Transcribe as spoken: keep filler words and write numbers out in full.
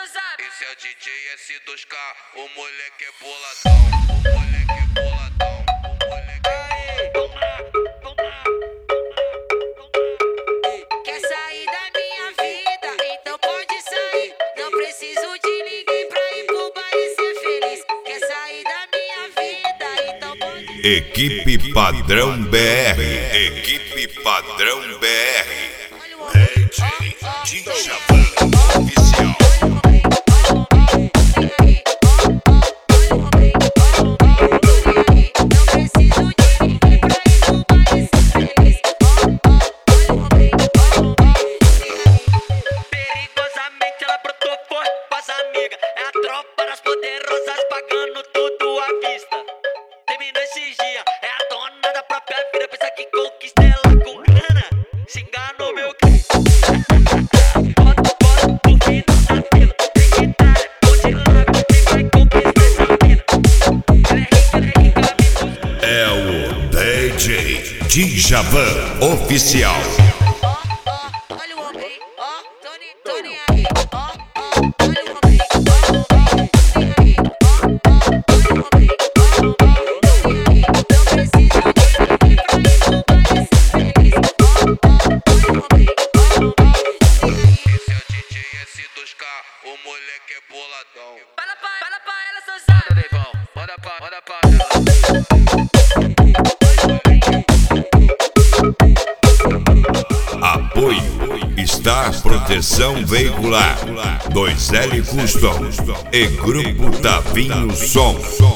seu zap. Esse é o D J S dois K, o moleque é boladão. O moleque é boladão. O moleque é Quer sair da minha vida? Então pode sair. Não preciso de ninguém pra ir pro baile ser feliz. Quer sair da minha vida? Então pode sair. Equipe Padrão B R. Equipe Padrão B R. D J Djavan Oficial. Perigosamente ela brotou forte com as amigas. É a tropa das poderosas pagando tudo à vista. Terminou esses dias, é a dona da própria vida. Pensa que conquista ela com grana. Se enganou, meu querido. Bota, bota o fino na fila. Tem que dar, onde lago que vai conquistar essa mina. Ela é rica, ela é rica, me É o D J Djavan Oficial. Olha o homem, ó, Tony, Tony aí, ó, ó, olha o homem, ó, Tony aí, ó, ó, olha o homem, ó, Tony aí, não precisa de ninguém pra ir pro baile ser feliz, ó, ó, olha o homem, ó, Esse é o D J S dois K, o moleque é boladão. fala pra, fala pra ela, seu zap. Manda pra, manda pra ela. Apoio Star Proteção Veicular, dois L Custom e Grupo Tavinho Som.